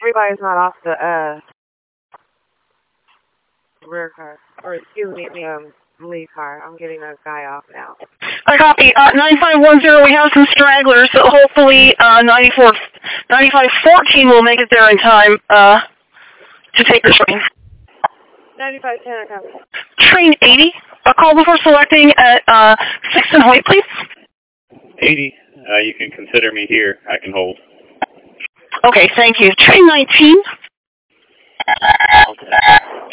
everybody's not off the rear car. Or excuse me, the lead car. I'm getting a guy off now. I copy. 9510, we have some stragglers, so hopefully 9514 will make it there in time to take the train. 9510, I copy. Train 80, a call before selecting at 6th and Hoyt, please. 80, you can consider me here. I can hold. Okay, thank you. Train 19.